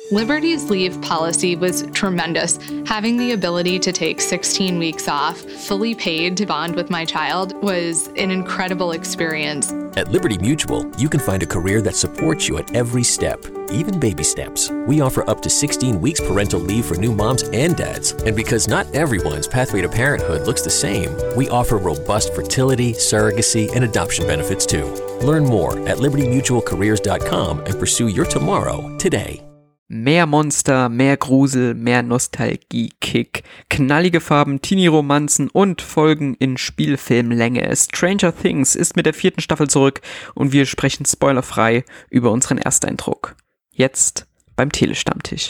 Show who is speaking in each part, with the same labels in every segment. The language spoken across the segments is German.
Speaker 1: Liberty's leave policy was tremendous. Having the ability to take 16 weeks off, fully paid to bond with my child, was an incredible experience.
Speaker 2: At Liberty Mutual, you can find a career that supports you at every step, even baby steps. We offer up to 16 weeks parental leave for new moms and dads. And because not everyone's pathway to parenthood looks the same, we offer robust fertility, surrogacy, and adoption benefits too. Learn more at libertymutualcareers.com and pursue your tomorrow today.
Speaker 3: Mehr Monster, mehr Grusel, mehr Nostalgie-Kick, knallige Farben, Teenie-Romanzen und Folgen in Spielfilmlänge. Stranger Things ist mit der 4. Staffel zurück und wir sprechen spoilerfrei über unseren Ersteindruck. Jetzt beim Telestammtisch.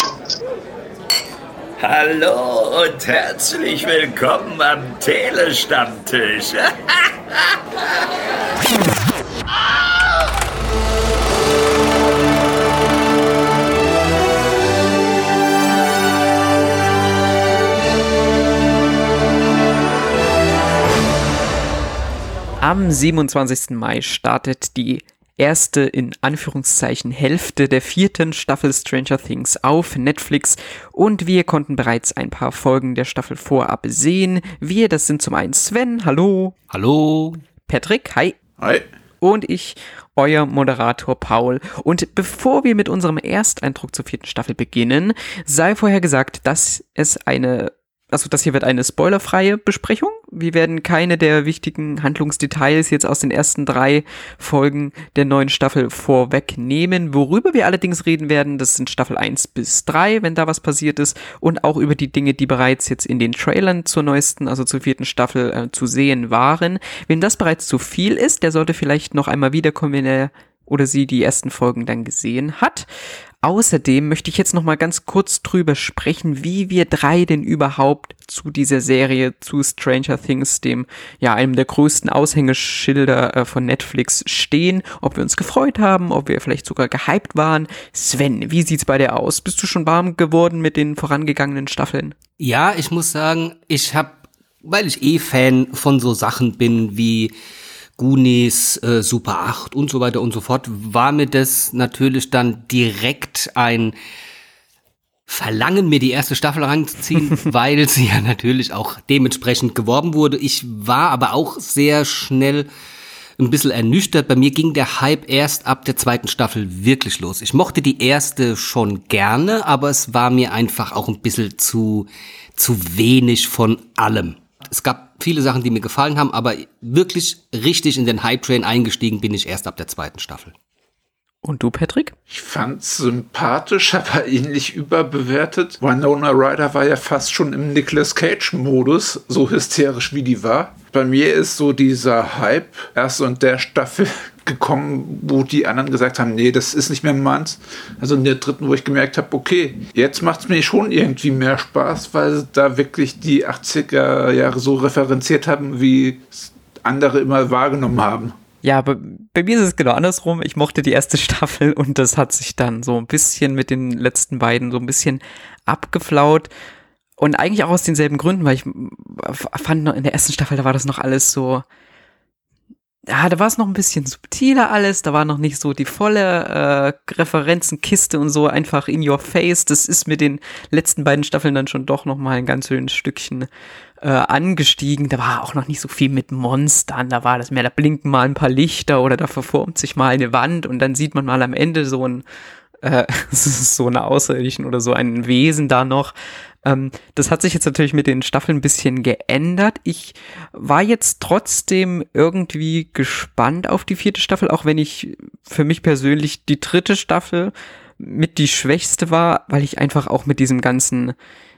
Speaker 4: Hallo und herzlich willkommen am Telestammtisch.
Speaker 3: Am 27. Mai startet die erste, in Anführungszeichen, Hälfte der 4. Staffel Stranger Things auf Netflix und wir konnten bereits ein paar Folgen der Staffel vorab sehen. Wir, das sind zum einen Sven, hallo.
Speaker 5: Hallo.
Speaker 3: Patrick, hi.
Speaker 5: Hi.
Speaker 3: Und ich, euer Moderator Paul. Und bevor wir mit unserem Ersteindruck zur 4. Staffel beginnen, sei vorher gesagt, dass das hier wird eine spoilerfreie Besprechung. Wir werden keine der wichtigen Handlungsdetails jetzt aus den ersten 3 Folgen der neuen Staffel vorwegnehmen. Worüber wir allerdings reden werden, das sind Staffel 1 bis 3, wenn da was passiert ist, und auch über die Dinge, die bereits jetzt in den Trailern zur neuesten, also zur 4. Staffel zu sehen waren. Wem das bereits zu viel ist, der sollte vielleicht noch einmal wiederkommen, wenn er oder sie die ersten Folgen dann gesehen hat. Außerdem möchte ich jetzt noch mal ganz kurz drüber sprechen, wie wir 3 denn überhaupt zu dieser Serie, zu Stranger Things, dem, ja, einem der größten Aushängeschilder von Netflix stehen, ob wir uns gefreut haben, ob wir vielleicht sogar gehypt waren. Sven, wie sieht's bei dir aus? Bist du schon warm geworden mit den vorangegangenen Staffeln?
Speaker 5: Ja, ich muss sagen, weil ich Fan von so Sachen bin wie Goonies, Super 8 und so weiter und so fort, war mir das natürlich dann direkt ein Verlangen, mir die erste Staffel reinzuziehen, weil sie ja natürlich auch dementsprechend geworben wurde. Ich war aber auch sehr schnell ein bisschen ernüchtert. Bei mir ging der Hype erst ab der 2. Staffel wirklich los. Ich mochte die erste schon gerne, aber es war mir einfach auch ein bisschen zu wenig von allem. Es gab viele Sachen, die mir gefallen haben, aber wirklich richtig in den Hype-Train eingestiegen bin ich erst ab der 2. Staffel.
Speaker 3: Und du, Patrick?
Speaker 6: Ich fand's sympathisch, aber ähnlich überbewertet. Winona Ryder war ja fast schon im Nicolas Cage-Modus, so hysterisch wie die war. Bei mir ist so dieser Hype erst in der Staffel gekommen, wo die anderen gesagt haben, nee, das ist nicht mehr meins. Also in der 3., wo ich gemerkt habe, okay, jetzt macht's mir schon irgendwie mehr Spaß, weil sie da wirklich die 80er Jahre so referenziert haben, wie andere immer wahrgenommen haben.
Speaker 3: Ja, aber bei mir ist es genau andersrum. Ich mochte die erste Staffel und das hat sich dann so ein bisschen mit den letzten beiden so ein bisschen abgeflaut. Und eigentlich auch aus denselben Gründen, weil ich fand noch in der ersten Staffel, da war das noch alles so, ja, da war es noch ein bisschen subtiler alles, da war noch nicht so die volle Referenzenkiste und so einfach in your face. Das ist mit den letzten beiden Staffeln dann schon doch noch mal ein ganz schönes Stückchen angestiegen. Da war auch noch nicht so viel mit Monstern, da war das mehr, da blinken mal ein paar Lichter oder da verformt sich mal eine Wand und dann sieht man mal am Ende so eine Außerirdischen oder so ein Wesen da noch. Das hat sich jetzt natürlich mit den Staffeln ein bisschen geändert. Ich war jetzt trotzdem irgendwie gespannt auf die 4. Staffel, auch wenn ich für mich persönlich die 3. Staffel mit die schwächste war, weil ich einfach auch mit diesem ganzen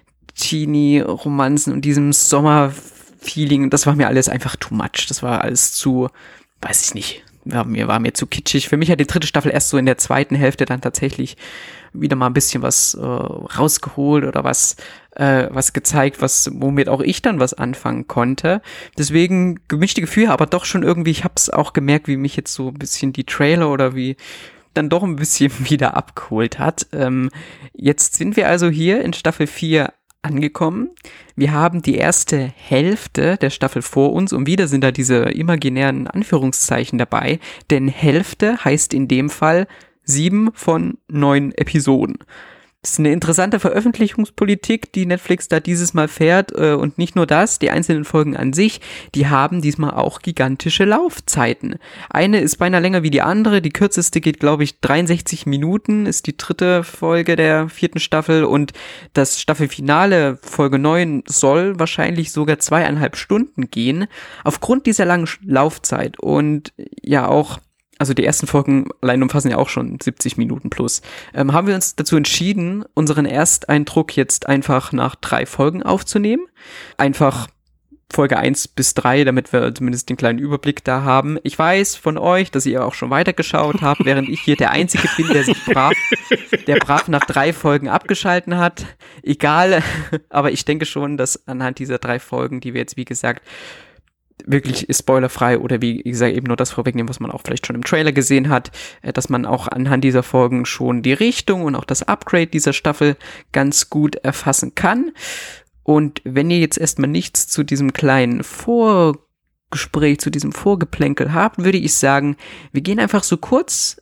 Speaker 3: Teenie-Romanzen und diesem Sommer-Feeling, das war mir alles einfach too much. Das war alles zu, weiß ich nicht, war mir zu kitschig. Für mich hat die 3. Staffel erst so in der 2. Hälfte dann tatsächlich wieder mal ein bisschen was rausgeholt oder was gezeigt, womit auch ich dann was anfangen konnte. Deswegen gemischte Gefühle, aber doch schon irgendwie, ich hab's auch gemerkt, wie mich jetzt so ein bisschen die Trailer oder wie dann doch ein bisschen wieder abgeholt hat. Jetzt sind wir also hier in Staffel 4 angekommen. Wir haben die erste Hälfte der Staffel vor uns und wieder sind da diese imaginären Anführungszeichen dabei, denn Hälfte heißt in dem Fall 7 von 9 Episoden. Das ist eine interessante Veröffentlichungspolitik, die Netflix da dieses Mal fährt, und nicht nur das, die einzelnen Folgen an sich, die haben diesmal auch gigantische Laufzeiten. Eine ist beinahe länger wie die andere, die kürzeste geht, glaube ich, 63 Minuten, ist die 3. Folge der 4. Staffel, und das Staffelfinale, Folge 9, soll wahrscheinlich sogar 2,5 Stunden gehen, aufgrund dieser langen Laufzeit und ja auch. Also die ersten Folgen allein umfassen ja auch schon 70 Minuten plus. Haben wir uns dazu entschieden, unseren Ersteindruck jetzt einfach nach 3 Folgen aufzunehmen. Einfach Folge 1 bis 3, damit wir zumindest den kleinen Überblick da haben. Ich weiß von euch, dass ihr auch schon weitergeschaut habt, während ich hier der Einzige bin, der sich brav nach 3 Folgen abgeschalten hat. Egal, aber ich denke schon, dass anhand dieser 3 Folgen, die wir jetzt wie gesagt wirklich spoilerfrei oder wie gesagt eben nur das vorwegnehmen, was man auch vielleicht schon im Trailer gesehen hat, dass man auch anhand dieser Folgen schon die Richtung und auch das Upgrade dieser Staffel ganz gut erfassen kann. Und wenn ihr jetzt erstmal nichts zu diesem kleinen Vorgespräch, zu diesem Vorgeplänkel habt, würde ich sagen, wir gehen einfach so kurz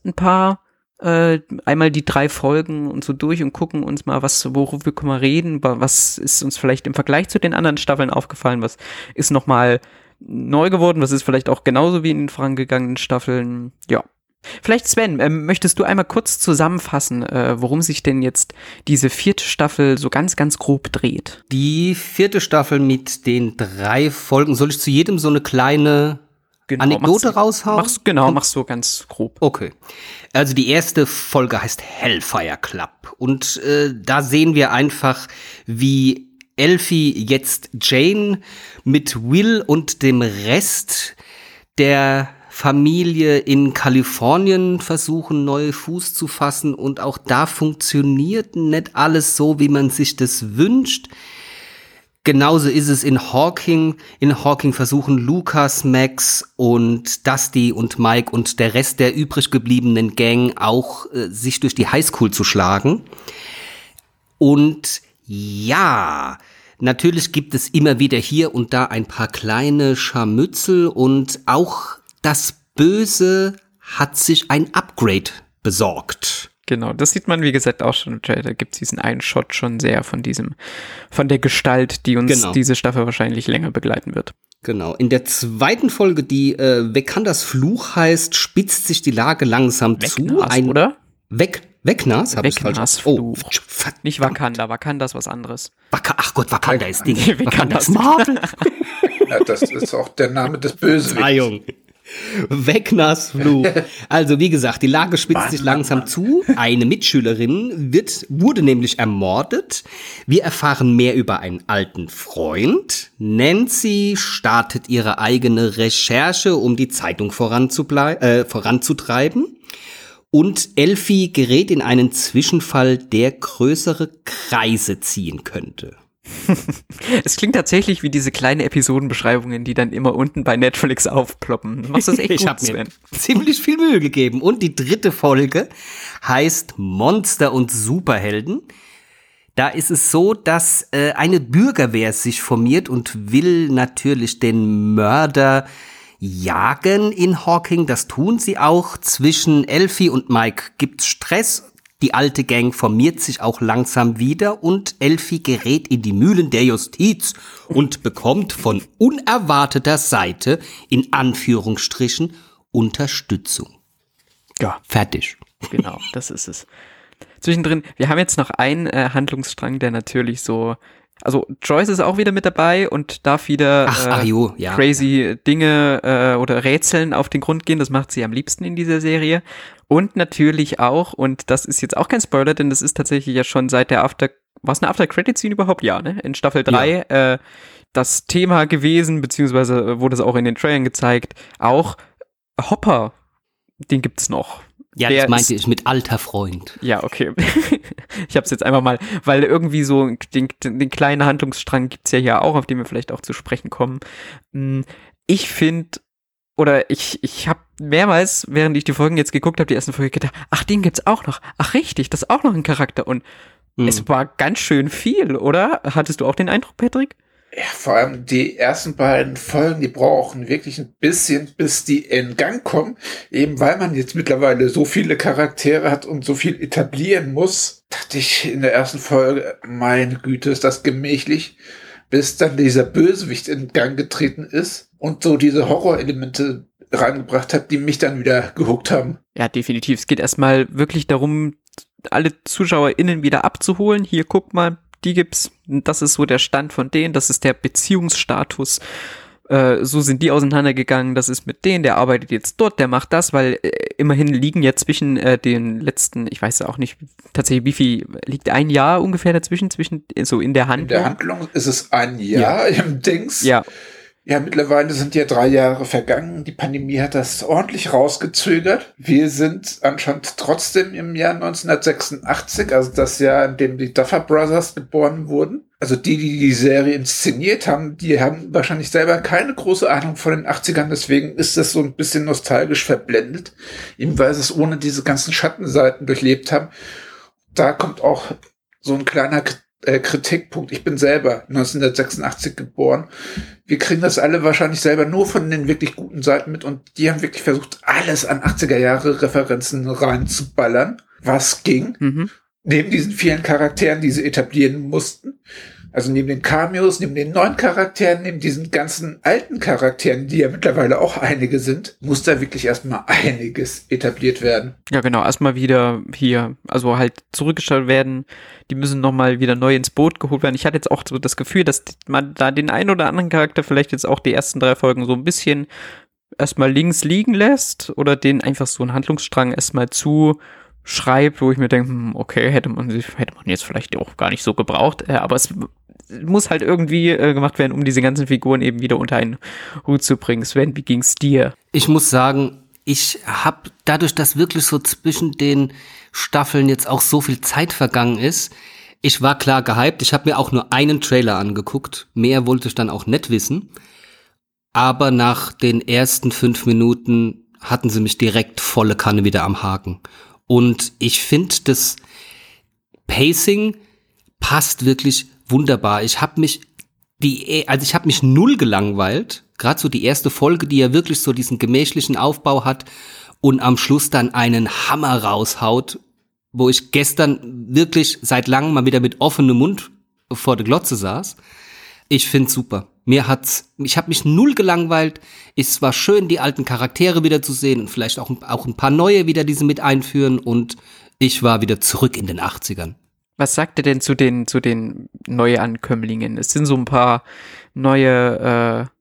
Speaker 3: einmal die 3 Folgen und so durch und gucken uns mal, worüber können wir reden, was ist uns vielleicht im Vergleich zu den anderen Staffeln aufgefallen, was ist nochmal neu geworden, was ist vielleicht auch genauso wie in den vorangegangenen Staffeln, ja. Vielleicht Sven, möchtest du einmal kurz zusammenfassen, worum sich denn jetzt diese 4. Staffel so ganz, ganz grob dreht?
Speaker 5: Die 4. Staffel mit den 3 Folgen, soll ich zu jedem so eine kleine Anekdote raushauen?
Speaker 3: Mach's so ganz grob.
Speaker 5: Okay. Also die erste Folge heißt Hellfire Club und da sehen wir einfach, wie Elfie jetzt Jane mit Will und dem Rest der Familie in Kalifornien versuchen, neu Fuß zu fassen, und auch da funktioniert nicht alles so, wie man sich das wünscht. Genauso ist es in Hawking. In Hawking versuchen Lucas, Max und Dusty und Mike und der Rest der übrig gebliebenen Gang auch sich durch die Highschool zu schlagen. Und ja, natürlich gibt es immer wieder hier und da ein paar kleine Scharmützel, und auch das Böse hat sich ein Upgrade besorgt.
Speaker 3: Genau, das sieht man, wie gesagt, auch schon im Trailer. Da gibt es diesen einen Shot schon sehr von der Gestalt, die uns diese Staffel wahrscheinlich länger begleiten wird.
Speaker 5: Genau. In der 2. Folge, die Wakandas Fluch heißt, spitzt sich die Lage langsam zu.
Speaker 3: Oder?
Speaker 5: Vecnas? Hab ich falsch.
Speaker 3: Oh, nicht Wakanda. Wakanda ist was anderes.
Speaker 5: Ach Gott, Wakanda ist Ding.
Speaker 3: Wakanda ist Marvel.
Speaker 6: Ja, das ist auch der Name des Bösewichts.
Speaker 5: Vecnas Fluch. Also wie gesagt, die Lage spitzt sich langsam zu. Eine Mitschülerin wurde nämlich ermordet. Wir erfahren mehr über einen alten Freund. Nancy startet ihre eigene Recherche, um die Zeitung voranzutreiben. Und Elfie gerät in einen Zwischenfall, der größere Kreise ziehen könnte.
Speaker 3: Es klingt tatsächlich wie diese kleinen Episodenbeschreibungen, die dann immer unten bei Netflix aufploppen. Du machst das echt gut,
Speaker 5: Ich habe mir ziemlich viel Mühe gegeben. Und die 3. Folge heißt Monster und Superhelden. Da ist es so, dass eine Bürgerwehr sich formiert und will natürlich den Mörder jagen in Hawking. Das tun sie auch. Zwischen Elfie und Mike gibt's Stress. Die alte Gang formiert sich auch langsam wieder und Elfie gerät in die Mühlen der Justiz und bekommt von unerwarteter Seite in Anführungsstrichen Unterstützung.
Speaker 3: Ja.
Speaker 5: Fertig.
Speaker 3: Genau, das ist es. Zwischendrin, wir haben jetzt noch einen Handlungsstrang, der natürlich so, also Joyce ist auch wieder mit dabei und darf wieder crazy Dinge oder Rätseln auf den Grund gehen. Das macht sie am liebsten in dieser Serie. Und natürlich auch, und das ist jetzt auch kein Spoiler, denn das ist tatsächlich ja schon seit der war es eine After-Credit-Scene überhaupt? Ja, ne? In Staffel 3 das Thema gewesen, beziehungsweise wurde es auch in den Trailern gezeigt, auch Hopper, den gibt's noch.
Speaker 5: Ja, das meinte ich mit alter Freund.
Speaker 3: Ja, okay. Ich hab's jetzt einfach mal, weil irgendwie so den kleinen Handlungsstrang gibt's ja hier auch, auf den wir vielleicht auch zu sprechen kommen. Ich finde, oder ich habe mehrmals, während ich die Folgen jetzt geguckt habe, die ersten Folge gedacht, ach, den gibt's auch noch. Ach, richtig, das ist auch noch ein Charakter. Und es war ganz schön viel, oder? Hattest du auch den Eindruck, Patrick?
Speaker 6: Ja, vor allem die ersten beiden Folgen, die brauchen wirklich ein bisschen, bis die in Gang kommen. Eben weil man jetzt mittlerweile so viele Charaktere hat und so viel etablieren muss, dachte ich in der ersten Folge, meine Güte, ist das gemächlich, bis dann dieser Bösewicht in Gang getreten ist und so diese Horrorelemente reingebracht hat, die mich dann wieder gehuckt haben.
Speaker 3: Ja, definitiv. Es geht erstmal wirklich darum, alle ZuschauerInnen wieder abzuholen. Hier, guck mal, die gibt's. Das ist so der Stand von denen. Das ist der Beziehungsstatus. So sind die auseinandergegangen. Das ist mit denen. Der arbeitet jetzt dort. Der macht das, weil immerhin liegen ja zwischen den letzten, ich weiß auch nicht tatsächlich, wie viel, liegt ein Jahr ungefähr dazwischen, so in der Handlung?
Speaker 6: In der Handlung ist es ein Jahr im Dings.
Speaker 3: Ja.
Speaker 6: Ja, mittlerweile sind ja 3 Jahre vergangen. Die Pandemie hat das ordentlich rausgezögert. Wir sind anscheinend trotzdem im Jahr 1986, also das Jahr, in dem die Duffer Brothers geboren wurden. Also die Serie inszeniert haben, die haben wahrscheinlich selber keine große Ahnung von den 80ern. Deswegen ist das so ein bisschen nostalgisch verblendet, eben weil sie es ohne diese ganzen Schattenseiten durchlebt haben. Da kommt auch so ein kleiner Kritikpunkt. Ich bin selber 1986 geboren. Wir kriegen das alle wahrscheinlich selber nur von den wirklich guten Seiten mit und die haben wirklich versucht, alles an 80er Jahre Referenzen reinzuballern, was ging. Neben diesen vielen Charakteren, die sie etablieren mussten. Also neben den Cameos, neben den neuen Charakteren, neben diesen ganzen alten Charakteren, die ja mittlerweile auch einige sind, muss da wirklich erstmal einiges etabliert werden.
Speaker 3: Ja, genau, erstmal wieder hier, also halt zurückgestellt werden. Die müssen nochmal wieder neu ins Boot geholt werden. Ich hatte jetzt auch so das Gefühl, dass man da den einen oder anderen Charakter vielleicht jetzt auch die ersten 3 Folgen so ein bisschen erstmal links liegen lässt oder den einfach so einen Handlungsstrang erstmal zuschreibt, wo ich mir denke, okay, hätte man jetzt vielleicht auch gar nicht so gebraucht, aber es muss halt irgendwie gemacht werden, um diese ganzen Figuren eben wieder unter einen Hut zu bringen. Sven, wie ging's dir?
Speaker 5: Ich muss sagen, ich habe dadurch, dass wirklich so zwischen den Staffeln jetzt auch so viel Zeit vergangen ist, ich war klar gehypt. Ich habe mir auch nur einen Trailer angeguckt. Mehr wollte ich dann auch nicht wissen. Aber nach den ersten 5 Minuten hatten sie mich direkt volle Kanne wieder am Haken. Und ich finde, das Pacing passt wirklich wunderbar. Ich habe mich null gelangweilt. Gerade so die erste Folge, die ja wirklich so diesen gemächlichen Aufbau hat und am Schluss dann einen Hammer raushaut, wo ich gestern wirklich seit langem mal wieder mit offenem Mund vor der Glotze saß. Ich find's super. Ich habe mich null gelangweilt. Es war schön, die alten Charaktere wieder zu sehen und vielleicht auch ein paar neue wieder, die sie mit einführen. Und ich war wieder zurück in den 80ern.
Speaker 3: Was sagt ihr denn zu den Neuankömmlingen? Es sind so ein paar neue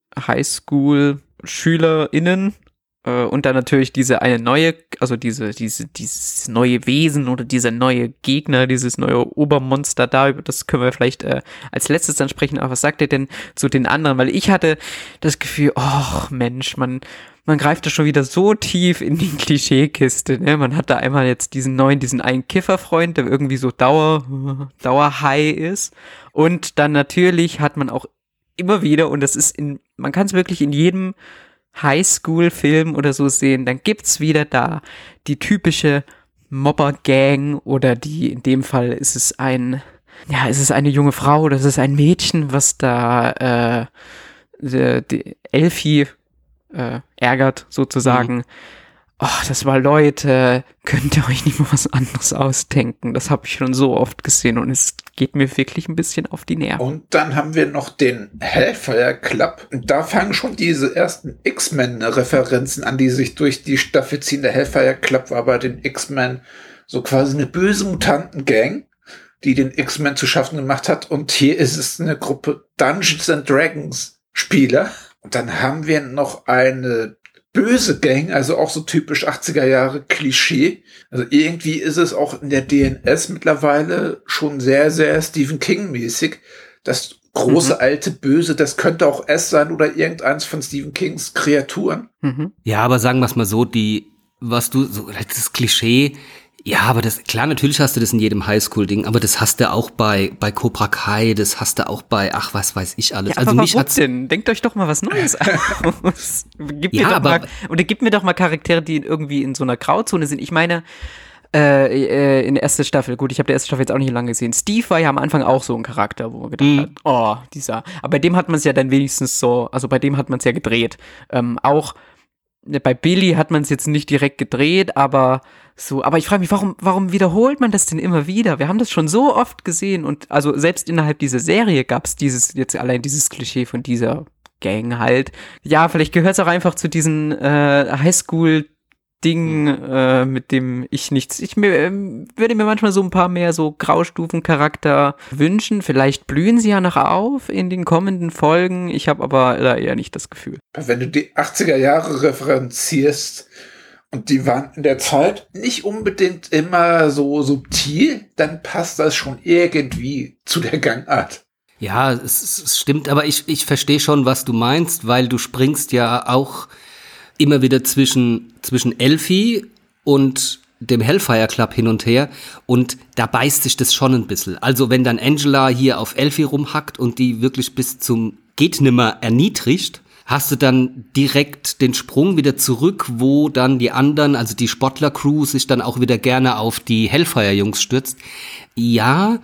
Speaker 3: Highschool-SchülerInnen und dann natürlich diese eine neue, also dieses neue Wesen oder dieser neue Gegner, dieses neue Obermonster da, über das können wir vielleicht als letztes dann sprechen. Aber was sagt ihr denn zu den anderen? Weil ich hatte das Gefühl, oh Mensch, man greift da schon wieder so tief in die Klischeekiste, ne? Man hat da einmal jetzt diesen einen Kifferfreund, der irgendwie so Dauerhigh ist. Und dann natürlich hat man auch immer wieder, und das ist man kann es wirklich in jedem Highschool-Film oder so sehen, dann gibt's wieder da die typische Mobber-Gang oder in dem Fall ist es eine junge Frau oder ist es ein Mädchen, was da die Elfie ärgert sozusagen. Das war Leute, könnt ihr euch nicht mal was anderes ausdenken? Das habe ich schon so oft gesehen und es geht mir wirklich ein bisschen auf die Nerven.
Speaker 6: Und dann haben wir noch den Hellfire Club. Und da fangen schon diese ersten X-Men-Referenzen an, die sich durch die Staffel ziehen. Der Hellfire Club war bei den X-Men so quasi eine böse Mutanten-Gang, die den X-Men zu schaffen gemacht hat. Und hier ist es eine Gruppe Dungeons and Dragons Spieler. Und dann haben wir noch eine böse Gang, also auch so typisch 80er Jahre Klischee. Also irgendwie ist es auch in der DNS mittlerweile schon sehr, sehr Stephen King-mäßig. Das große alte Böse, das könnte auch S sein oder irgendeins von Stephen Kings Kreaturen.
Speaker 5: Ja, aber sagen wir es mal so, das Klischee, ja, aber klar, natürlich hast du das in jedem Highschool-Ding, aber das hast du auch bei Cobra Kai, das hast du auch bei, was weiß ich alles.
Speaker 3: Ja, also aber warum denn? Denkt euch doch mal was Neues aus. Gib mir doch mal Charaktere, die irgendwie in so einer Grauzone sind. Ich meine, in der ersten Staffel, gut, ich habe die erste Staffel jetzt auch nicht lange gesehen. Steve war ja am Anfang auch so ein Charakter, wo man gedacht hat, oh, dieser. Aber bei dem hat man es ja dann wenigstens so, also bei dem hat man es ja gedreht. Auch bei Billy hat man es jetzt nicht direkt gedreht, aber so, aber ich frage mich, warum wiederholt man das denn immer wieder? Wir haben das schon so oft gesehen und also selbst innerhalb dieser Serie gab es allein dieses Klischee von dieser Gang halt. Ja, vielleicht gehört es auch einfach zu diesen Highschool-Ding, mit dem ich nichts. Würde mir manchmal so ein paar mehr so Graustufen-Charakter wünschen. Vielleicht blühen sie ja noch auf in den kommenden Folgen. Ich habe aber da eher nicht das Gefühl.
Speaker 6: Wenn du die 80er Jahre referenzierst und die waren in der Zeit nicht unbedingt immer so subtil, dann passt das schon irgendwie zu der Gangart.
Speaker 5: Ja, es stimmt, aber ich verstehe schon, was du meinst, weil du springst ja auch immer wieder zwischen Elfie und dem Hellfire Club hin und her und da beißt sich das schon ein bisschen. Also wenn dann Angela hier auf Elfie rumhackt und die wirklich bis zum Gehtnimmer erniedrigt, hast du dann direkt den Sprung wieder zurück, wo dann die anderen, also die Sportler-Crew, sich dann auch wieder gerne auf die Hellfire-Jungs stürzt. Ja,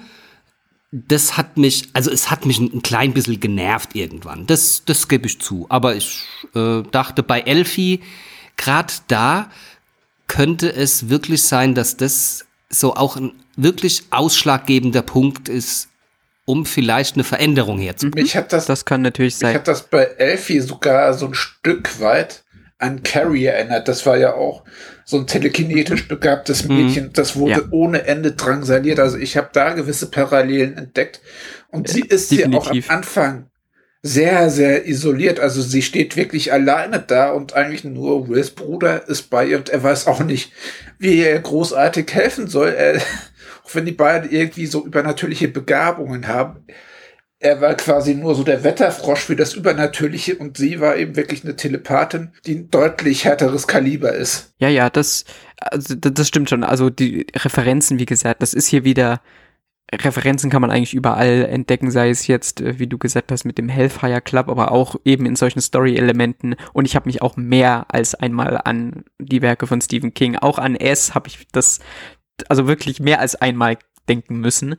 Speaker 5: es hat mich ein klein bisschen genervt irgendwann. Das gebe ich zu. Aber ich dachte bei Elfie, gerade da könnte es wirklich sein, dass das so auch ein wirklich ausschlaggebender Punkt ist, um vielleicht eine Veränderung herzubringen.
Speaker 3: Das kann natürlich sein.
Speaker 6: Ich habe das bei Elfie sogar so ein Stück weit an Carrie erinnert. Das war ja auch so ein telekinetisch begabtes Mädchen. Das wurde ohne Ende drangsaliert. Also ich habe da gewisse Parallelen entdeckt. Und sie ist ja auch am Anfang sehr, sehr isoliert. Also sie steht wirklich alleine da und eigentlich nur Wills Bruder ist bei ihr und er weiß auch nicht, wie er großartig helfen soll. Auch wenn die beiden irgendwie so übernatürliche Begabungen haben. Er war quasi nur so der Wetterfrosch für das Übernatürliche und sie war eben wirklich eine Telepathin, die ein deutlich härteres Kaliber ist.
Speaker 3: Ja, das stimmt schon. Also die Referenzen, wie gesagt, das ist hier wieder, Referenzen kann man eigentlich überall entdecken, sei es jetzt, wie du gesagt hast, mit dem Hellfire Club, aber auch eben in solchen Story-Elementen. Und ich habe mich auch mehr als einmal an die Werke von Stephen King, auch an S habe ich das also wirklich mehr als einmal denken müssen.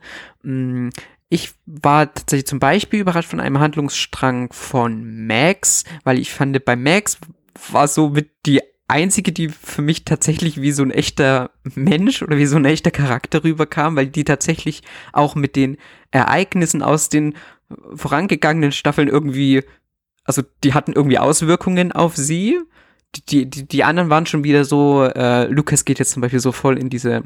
Speaker 3: Ich war tatsächlich zum Beispiel überrascht von einem Handlungsstrang von Max, weil ich fand, bei Max war so mit die einzige, die für mich tatsächlich wie so ein echter Mensch oder wie so ein echter Charakter rüberkam, weil die tatsächlich auch mit den Ereignissen aus den vorangegangenen Staffeln irgendwie, also die hatten irgendwie Auswirkungen auf sie. Die anderen waren schon wieder so, Lucas geht jetzt zum Beispiel so voll in diese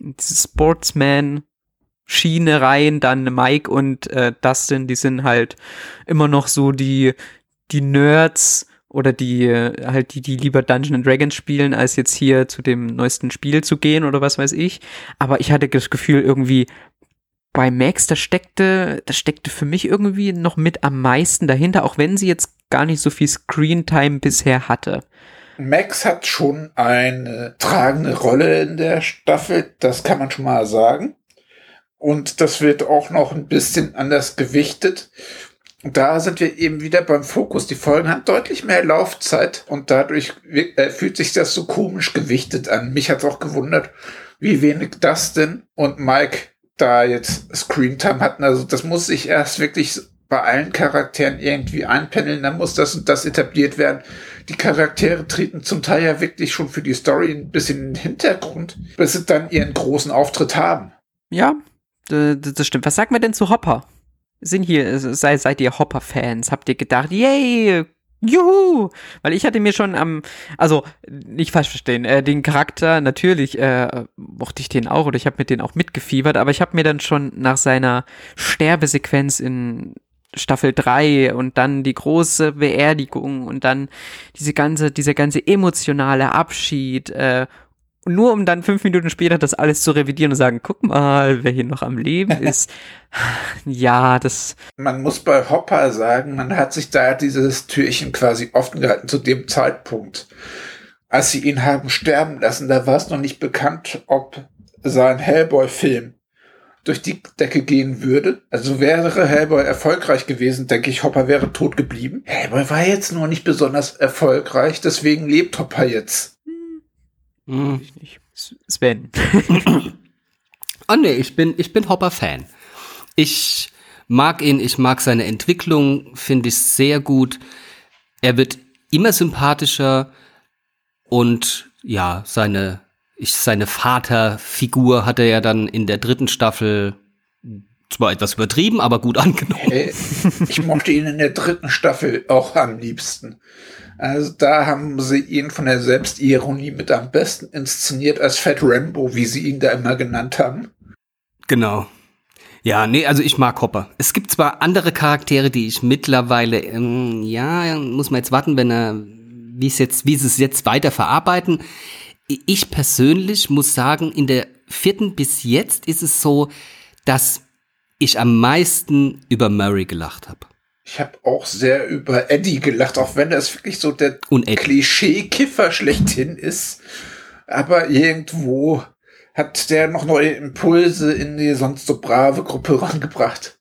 Speaker 3: Sportsman-Schiene rein, dann Mike und Dustin, die sind halt immer noch so die Nerds oder die lieber Dungeons & Dragons spielen, als jetzt hier zu dem neuesten Spiel zu gehen oder was weiß ich. Aber ich hatte das Gefühl irgendwie, bei Max, da steckte für mich irgendwie noch mit am meisten dahinter, auch wenn sie jetzt gar nicht so viel Screentime bisher hatte.
Speaker 6: Max hat schon eine tragende Rolle in der Staffel, das kann man schon mal sagen. Und das wird auch noch ein bisschen anders gewichtet. Und da sind wir eben wieder beim Fokus. Die Folgen haben deutlich mehr Laufzeit und dadurch fühlt sich das so komisch gewichtet an. Mich hat es auch gewundert, wie wenig Dustin und Mike da jetzt Screentime hatten. Also das muss sich erst wirklich bei allen Charakteren irgendwie einpendeln, dann muss das und das etabliert werden. Die Charaktere treten zum Teil ja wirklich schon für die Story ein bisschen in den Hintergrund, bis sie dann ihren großen Auftritt haben.
Speaker 3: Ja, das stimmt. Was sagt man denn zu Hopper? Seid ihr Hopper-Fans? Habt ihr gedacht, yay, juhu! Weil ich hatte mir schon also nicht falsch verstehen, den Charakter, natürlich mochte ich den auch oder ich habe mit denen auch mitgefiebert, aber ich habe mir dann schon nach seiner Sterbesequenz in Staffel 3 und dann die große Beerdigung und dann dieser ganze emotionale Abschied, nur um dann 5 Minuten später das alles zu revidieren und sagen, guck mal, wer hier noch am Leben ist. Ja, das...
Speaker 6: Man muss bei Hopper sagen, man hat sich da dieses Türchen quasi offen gehalten zu dem Zeitpunkt. Als sie ihn haben sterben lassen, da war es noch nicht bekannt, ob sein Hellboy-Film durch die Decke gehen würde. Also wäre Hellboy erfolgreich gewesen, denke ich, Hopper wäre tot geblieben. Hellboy war jetzt nur nicht besonders erfolgreich, deswegen lebt Hopper jetzt.
Speaker 3: Sven.
Speaker 5: Oh nee, ich bin Hopper-Fan. Ich mag ihn, ich mag seine Entwicklung, finde ich sehr gut. Er wird immer sympathischer und ja, seine Vaterfigur hat er ja dann in der 3. Staffel zwar etwas übertrieben, aber gut angenommen.
Speaker 6: Hey, ich mochte ihn in der 3. Staffel auch am liebsten. Also da haben sie ihn von der Selbstironie mit am besten inszeniert als Fat Rambo, wie sie ihn da immer genannt haben.
Speaker 5: Genau. Ja, nee, also ich mag Hopper. Es gibt zwar andere Charaktere, die ich mittlerweile, muss man jetzt warten, wie sie es jetzt weiter verarbeiten. Ich persönlich muss sagen, in der 4. bis jetzt ist es so, dass ich am meisten über Murray gelacht habe.
Speaker 6: Ich habe auch sehr über Eddie gelacht, auch wenn das wirklich so der Klischee-Kiffer schlechthin ist. Aber irgendwo hat der noch neue Impulse in die sonst so brave Gruppe rangebracht.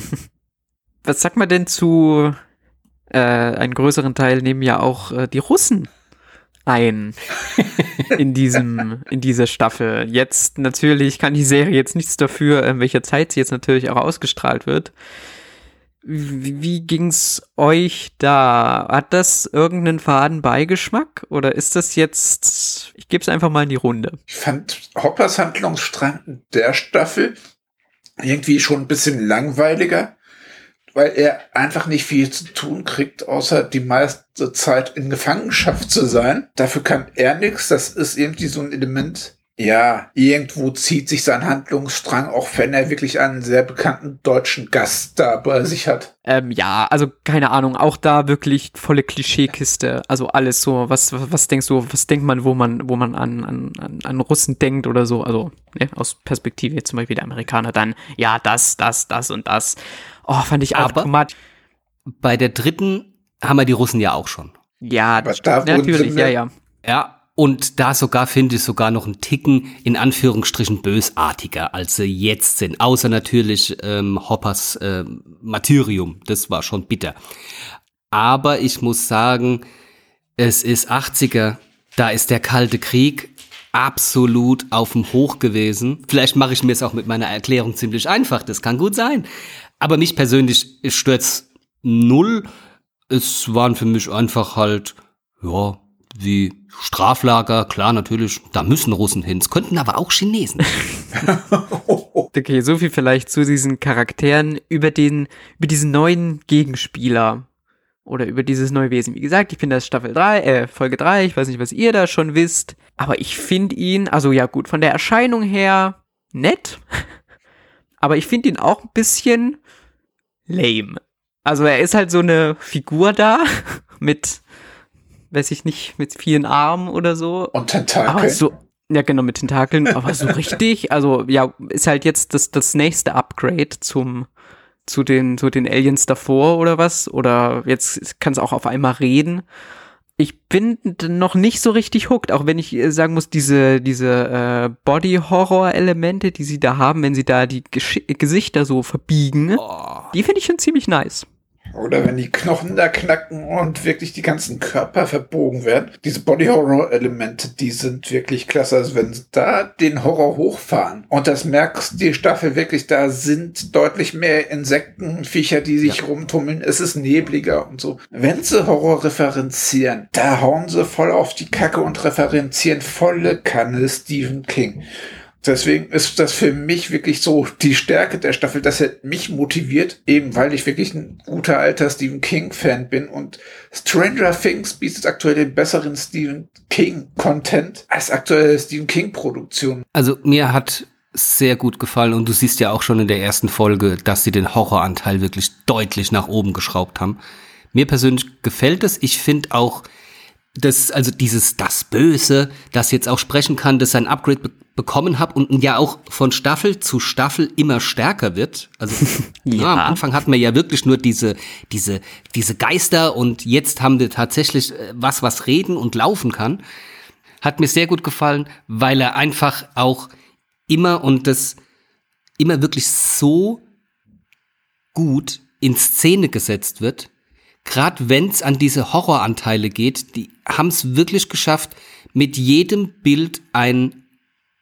Speaker 3: Was sagt man denn zu einen größeren Teil nehmen ja auch die Russen ein in dieser Staffel. Jetzt natürlich kann die Serie jetzt nichts dafür, in welcher Zeit sie jetzt natürlich auch ausgestrahlt wird. Wie ging's euch da? Hat das irgendeinen faden Beigeschmack? Oder ist das jetzt, ich gebe es einfach mal in die Runde.
Speaker 6: Ich fand Hoppers Handlungsstrang in der Staffel irgendwie schon ein bisschen langweiliger, weil er einfach nicht viel zu tun kriegt, außer die meiste Zeit in Gefangenschaft zu sein. Dafür kann er nichts. Das ist irgendwie so ein Element. Ja, irgendwo zieht sich sein Handlungsstrang, auch wenn er wirklich einen sehr bekannten deutschen Gast da bei sich hat.
Speaker 3: Ja, also keine Ahnung, auch da wirklich volle Klischeekiste. Also alles so, was denkst du, was denkt man, wo man an Russen denkt oder so, also ne, aus Perspektive jetzt zum Beispiel der Amerikaner dann, ja, das und das. Oh, fand ich auch dramatisch.
Speaker 5: Bei der 3. haben wir die Russen ja auch schon.
Speaker 3: Ja, natürlich, ja. Ja.
Speaker 5: Und da finde ich sogar noch einen Ticken, in Anführungsstrichen, bösartiger, als sie jetzt sind. Außer natürlich Hoppers Martyrium, das war schon bitter. Aber ich muss sagen, es ist 80er, da ist der Kalte Krieg absolut auf dem Hoch gewesen. Vielleicht mache ich mir es auch mit meiner Erklärung ziemlich einfach, das kann gut sein. Aber mich persönlich stört's null. Es waren für mich einfach halt, ja, wie Straflager, klar, natürlich, da müssen Russen hin. Es könnten aber auch Chinesen.
Speaker 3: Okay, so viel vielleicht zu diesen Charakteren über diesen neuen Gegenspieler oder über dieses neue Wesen. Wie gesagt, ich bin das Folge 3, ich weiß nicht, was ihr da schon wisst, aber ich finde ihn, also ja gut, von der Erscheinung her nett, aber ich finde ihn auch ein bisschen lame. Also er ist halt so eine Figur da mit, weiß ich nicht, mit 4 Armen oder so.
Speaker 6: Und Tentakeln.
Speaker 3: Aber so, ja genau, mit Tentakeln, aber so richtig, also ja, ist halt jetzt das nächste Upgrade zu den Aliens davor oder was, oder jetzt kann es auch auf einmal reden. Ich bin noch nicht so richtig hooked, auch wenn ich sagen muss, diese Body-Horror-Elemente, die sie da haben, wenn sie da die Gesichter so verbiegen, die finde ich schon ziemlich nice.
Speaker 6: Oder wenn die Knochen da knacken und wirklich die ganzen Körper verbogen werden. Diese Body-Horror-Elemente, die sind wirklich klasse. Also wenn sie da den Horror hochfahren und das merkst die Staffel wirklich, da sind deutlich mehr Insektenviecher, die sich rumtummeln. Es ist nebliger und so. Wenn sie Horror referenzieren, da hauen sie voll auf die Kacke und referenzieren volle Kanne Stephen King. Deswegen ist das für mich wirklich so die Stärke der Staffel, dass er mich motiviert, eben weil ich wirklich ein guter alter Stephen King-Fan bin und Stranger Things bietet aktuell den besseren Stephen King-Content als aktuelle Stephen King-Produktion.
Speaker 5: Also mir hat sehr gut gefallen und du siehst ja auch schon in der ersten Folge, dass sie den Horroranteil wirklich deutlich nach oben geschraubt haben. Mir persönlich gefällt es. Ich finde auch, dass also das Böse, das jetzt auch sprechen kann, das sein Upgrade bekommen habe und ja auch von Staffel zu Staffel immer stärker wird. Also am Anfang hatten wir ja wirklich nur diese Geister und jetzt haben wir tatsächlich was reden und laufen kann. Hat mir sehr gut gefallen, weil er einfach auch immer wirklich so gut in Szene gesetzt wird. Gerade wenn es an diese Horroranteile geht, die haben es wirklich geschafft, mit jedem Bild ein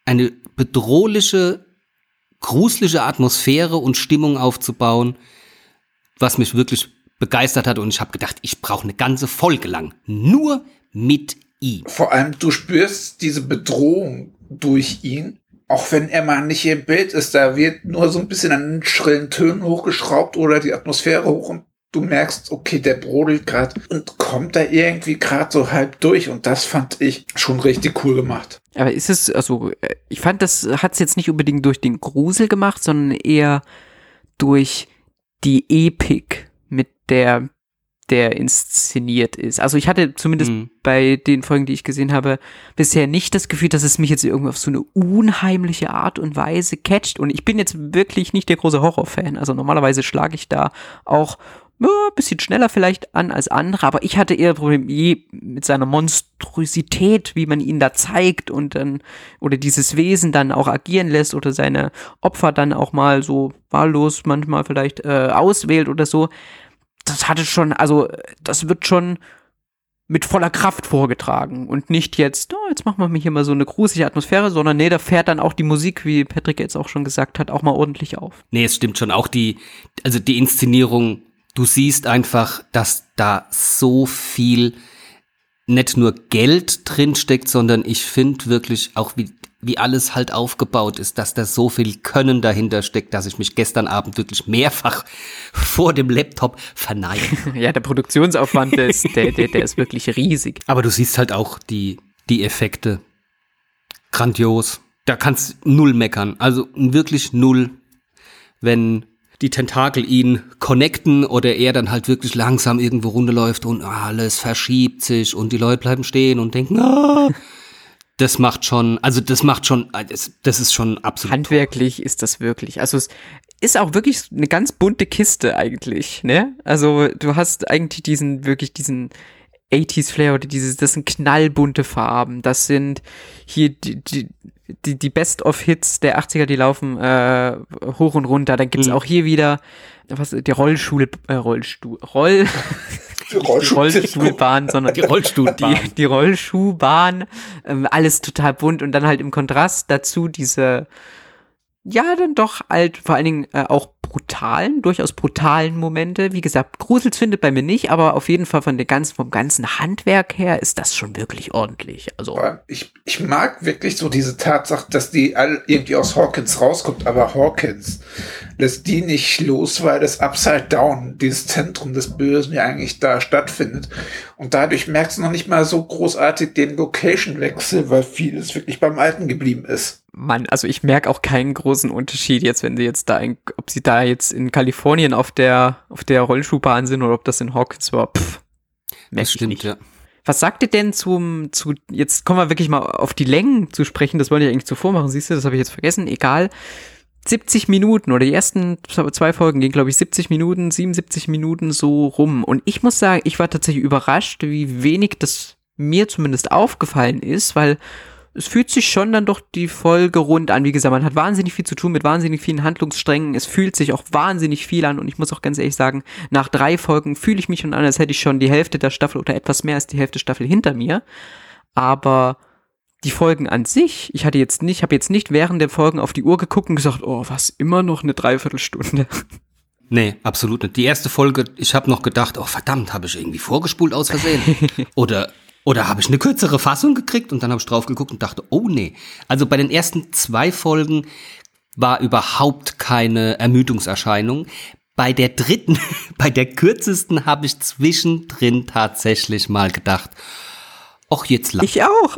Speaker 5: eine bedrohliche, gruselige Atmosphäre und Stimmung aufzubauen, was mich wirklich begeistert hat. Und ich habe gedacht, ich brauche eine ganze Folge lang nur mit ihm.
Speaker 6: Vor allem, du spürst diese Bedrohung durch ihn, auch wenn er mal nicht im Bild ist. Da wird nur so ein bisschen an den schrillen Tönen hochgeschraubt oder die Atmosphäre hoch und du merkst, okay, der brodelt gerade und kommt da irgendwie gerade so halb durch. Und das fand ich schon richtig cool gemacht.
Speaker 3: Aber ist es, also ich fand, das hat es jetzt nicht unbedingt durch den Grusel gemacht, sondern eher durch die Epik, mit der inszeniert ist. Also ich hatte zumindest bei den Folgen, die ich gesehen habe, bisher nicht das Gefühl, dass es mich jetzt irgendwie auf so eine unheimliche Art und Weise catcht. Und ich bin jetzt wirklich nicht der große Horrorfan. Also normalerweise schlage ich da auch ein bisschen schneller vielleicht an als andere, aber ich hatte eher Probleme mit seiner Monstrosität, wie man ihn da zeigt und dann, oder dieses Wesen dann auch agieren lässt oder seine Opfer dann auch mal so wahllos manchmal vielleicht auswählt oder so. Das hatte schon, also das wird schon mit voller Kraft vorgetragen und nicht jetzt, jetzt machen wir hier mal so eine gruselige Atmosphäre, sondern nee, da fährt dann auch die Musik, wie Patrick jetzt auch schon gesagt hat, auch mal ordentlich auf.
Speaker 5: Nee, es stimmt schon, auch die Inszenierung. Du siehst einfach, dass da so viel nicht nur Geld drinsteckt, sondern ich finde wirklich auch, wie alles halt aufgebaut ist, dass da so viel Können dahinter steckt, dass ich mich gestern Abend wirklich mehrfach vor dem Laptop verneige.
Speaker 3: Ja, der Produktionsaufwand, der ist wirklich riesig.
Speaker 5: Aber du siehst halt auch die Effekte. Grandios. Da kannst null meckern. Also wirklich null, wenn die Tentakel ihn connecten oder er dann halt wirklich langsam irgendwo runterläuft und alles verschiebt sich und die Leute bleiben stehen und denken, das ist schon absolut
Speaker 3: handwerklich toll. Ist das wirklich. Also es ist auch wirklich eine ganz bunte Kiste eigentlich, ne? Also du hast eigentlich diesen 80s Flair oder das sind knallbunte Farben. Das sind hier die Best-of-Hits der 80er, die laufen hoch und runter. Dann gibt's auch hier wieder die Rollstuhlbahn, sondern die Rollschuhbahn. Alles total bunt und dann halt im Kontrast dazu diese, ja, dann doch halt vor allen Dingen auch durchaus brutalen Momente. Wie gesagt, Grusels findet bei mir nicht, aber auf jeden Fall vom ganzen Handwerk her ist das schon wirklich ordentlich. Also
Speaker 6: ich mag wirklich so diese Tatsache, dass die alle irgendwie aus Hawkins rauskommt, aber Hawkins lässt die nicht los, weil das Upside Down, dieses Zentrum des Bösen ja eigentlich da stattfindet. Und dadurch merkst du noch nicht mal so großartig den Location-Wechsel, weil vieles wirklich beim Alten geblieben ist.
Speaker 3: Mann, also ich merke auch keinen großen Unterschied jetzt, wenn sie jetzt ob sie da jetzt in Kalifornien auf der Rollschuhbahn sind oder ob das in Hawkins war.
Speaker 5: Das stimmt, nicht. Ja.
Speaker 3: Was sagt ihr denn jetzt kommen wir wirklich mal auf die Längen zu sprechen, das wollte ich eigentlich zuvor machen, siehst du, das habe ich jetzt vergessen, egal. 70 Minuten oder die ersten 2 Folgen gehen, glaube ich, 70 Minuten, 77 Minuten so rum. Und ich muss sagen, ich war tatsächlich überrascht, wie wenig das mir zumindest aufgefallen ist, weil es fühlt sich schon dann doch die Folge rund an. Wie gesagt, man hat wahnsinnig viel zu tun mit wahnsinnig vielen Handlungssträngen. Es fühlt sich auch wahnsinnig viel an und ich muss auch ganz ehrlich sagen, nach 3 Folgen fühle ich mich schon an, als hätte ich schon die Hälfte der Staffel oder etwas mehr als die Hälfte der Staffel hinter mir. Aber die Folgen an sich, ich habe jetzt nicht während der Folgen auf die Uhr geguckt und gesagt, oh, was, immer noch eine Dreiviertelstunde.
Speaker 5: Nee, absolut nicht. Die erste Folge, ich habe noch gedacht, oh verdammt, habe ich irgendwie vorgespult aus Versehen? Oder habe ich eine kürzere Fassung gekriegt und dann habe ich drauf geguckt und dachte, oh nee. Also bei den ersten 2 Folgen war überhaupt keine Ermüdungserscheinung. Bei der dritten, bei der kürzesten habe ich zwischendrin tatsächlich mal gedacht, ach jetzt lang.
Speaker 3: Ich auch.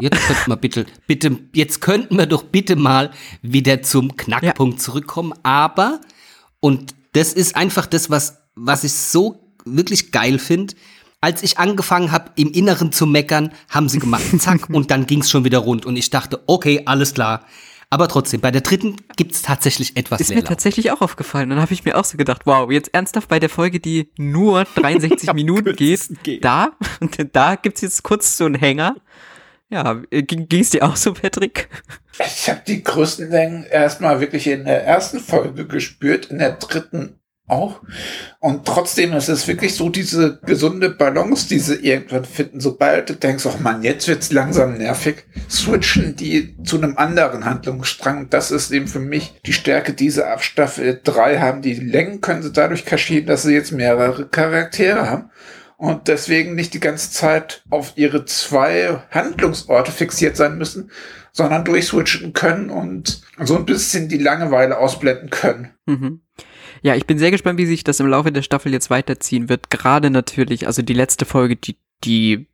Speaker 5: Jetzt könnten wir doch bitte mal wieder zum Knackpunkt zurückkommen. Aber, und das ist einfach das, was ich so wirklich geil finde, als ich angefangen habe, im Inneren zu meckern, haben sie gemacht, zack, und dann ging's schon wieder rund. Und ich dachte, okay, alles klar. Aber trotzdem, bei der dritten gibt's tatsächlich etwas
Speaker 3: Leerlauf. Ist mir tatsächlich auch aufgefallen. Dann habe ich mir auch so gedacht, wow, jetzt ernsthaft bei der Folge, die nur 63 Minuten geht, da gibt's jetzt kurz so einen Hänger. Ja, ging's dir auch so, Patrick?
Speaker 6: Ich habe die größten Längen erstmal wirklich in der ersten Folge gespürt. In der dritten auch. Und trotzdem ist es wirklich so diese gesunde Balance, die sie irgendwann finden. Sobald du denkst, oh Mann, jetzt wird's langsam nervig, switchen die zu einem anderen Handlungsstrang. Das ist eben für mich die Stärke dieser ab Staffel 3 haben. Die Längen können sie dadurch kaschieren, dass sie jetzt mehrere Charaktere haben. Und deswegen nicht die ganze Zeit auf ihre 2 Handlungsorte fixiert sein müssen, sondern durchswitchen können und so ein bisschen die Langeweile ausblenden können.
Speaker 3: Mhm. Ja, ich bin sehr gespannt, wie sich das im Laufe der Staffel jetzt weiterziehen wird. Gerade natürlich, also die letzte Folge, die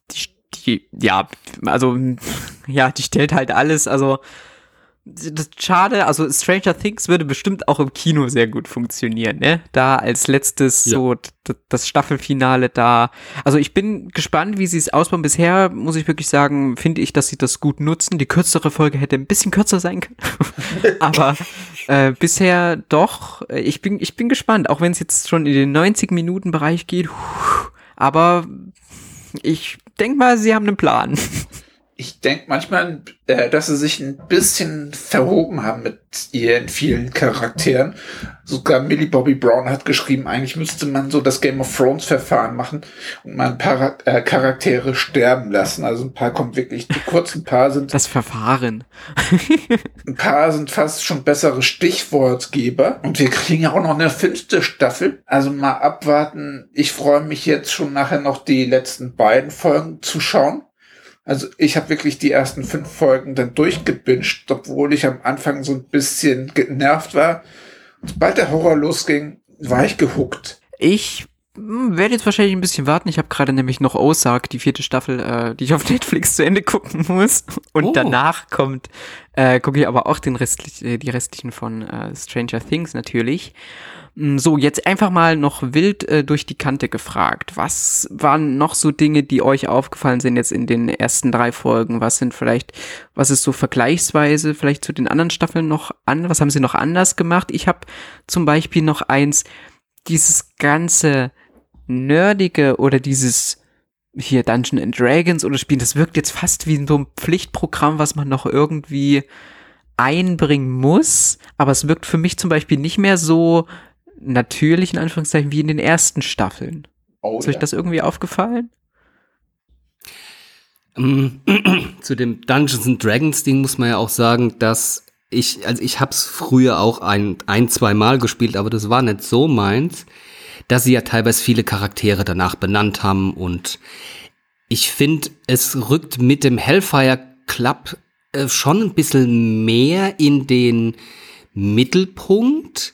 Speaker 3: stellt halt alles, also das ist schade, also Stranger Things würde bestimmt auch im Kino sehr gut funktionieren, ne? Da als letztes so das Staffelfinale da. Also ich bin gespannt, wie sie es ausbauen. Bisher muss ich wirklich sagen, finde ich, dass sie das gut nutzen. Die kürzere Folge hätte ein bisschen kürzer sein können. Aber bisher doch, ich bin gespannt, auch wenn es jetzt schon in den 90-Minuten-Bereich geht. Aber ich denke mal, sie haben einen Plan.
Speaker 6: Ich denke manchmal, dass sie sich ein bisschen verhoben haben mit ihren vielen Charakteren. Sogar Millie Bobby Brown hat geschrieben, eigentlich müsste man so das Game of Thrones Verfahren machen und mal ein paar Charaktere sterben lassen. Also ein paar kommen wirklich zu kurz, ein paar sind...
Speaker 3: Das Verfahren.
Speaker 6: Ein paar sind fast schon bessere Stichwortgeber. Und wir kriegen ja auch noch eine 5. Staffel. Also mal abwarten. Ich freue mich jetzt schon nachher noch die letzten beiden Folgen zu schauen. Also ich habe wirklich die ersten 5 Folgen dann durchgebinged, obwohl ich am Anfang so ein bisschen genervt war. Und sobald der Horror losging, war ich gehuckt.
Speaker 3: Ich werde jetzt wahrscheinlich ein bisschen warten. Ich habe gerade nämlich noch Ozark, die 4. Staffel, die ich auf Netflix zu Ende gucken muss. Und danach gucke ich aber auch die restlichen von Stranger Things natürlich. So, jetzt einfach mal noch wild durch die Kante gefragt. Was waren noch so Dinge, die euch aufgefallen sind jetzt in den ersten 3 Folgen? Was ist so vergleichsweise vielleicht zu den anderen Staffeln noch was haben sie noch anders gemacht? Ich habe zum Beispiel noch dieses ganze Nerdige oder dieses hier Dungeons and Dragons oder Spielen, das wirkt jetzt fast wie so ein Pflichtprogramm, was man noch irgendwie einbringen muss, aber es wirkt für mich zum Beispiel nicht mehr so natürlich, in Anführungszeichen, wie in den ersten Staffeln. Ist euch das irgendwie aufgefallen?
Speaker 5: Zu dem Dungeons and Dragons Ding muss man ja auch sagen, dass ich hab's früher auch ein, 2 Mal gespielt, aber das war nicht so meins, dass sie ja teilweise viele Charaktere danach benannt haben und ich finde, es rückt mit dem Hellfire Club schon ein bisschen mehr in den Mittelpunkt,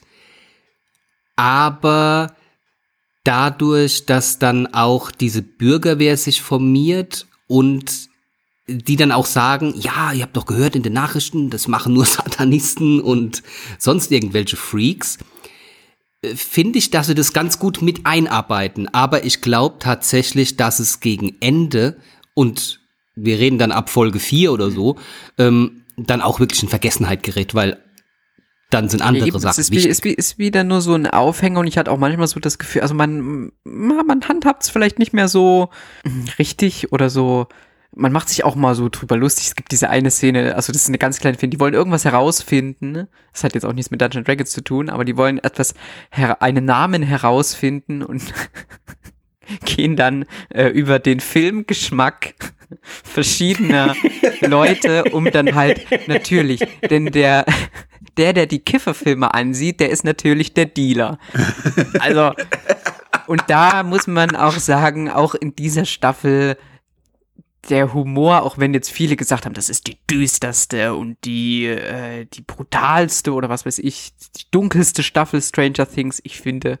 Speaker 5: aber dadurch, dass dann auch diese Bürgerwehr sich formiert und die dann auch sagen, ja, ihr habt doch gehört in den Nachrichten, das machen nur Satanisten und sonst irgendwelche Freaks, finde ich, dass sie das ganz gut mit einarbeiten. Aber ich glaube tatsächlich, dass es gegen Ende, und wir reden dann ab Folge 4 oder so, dann auch wirklich in Vergessenheit gerät, weil dann sind andere Sachen wichtig.
Speaker 3: Es ist wieder nur so ein Aufhänger und ich hatte auch manchmal so das Gefühl, also man handhabt es vielleicht nicht mehr so richtig oder so, man macht sich auch mal so drüber lustig. Es gibt diese eine Szene, also das ist eine ganz kleine Szene, die wollen irgendwas herausfinden, das hat jetzt auch nichts mit Dungeons & Dragons zu tun, aber die wollen einen Namen herausfinden und gehen dann über den Filmgeschmack verschiedener Leute, um dann halt natürlich, denn der die Kifferfilme ansieht, der ist natürlich der Dealer. Also, und da muss man auch sagen, auch in dieser Staffel, der Humor, auch wenn jetzt viele gesagt haben, das ist die düsterste und die brutalste oder was weiß ich, die dunkelste Staffel Stranger Things, ich finde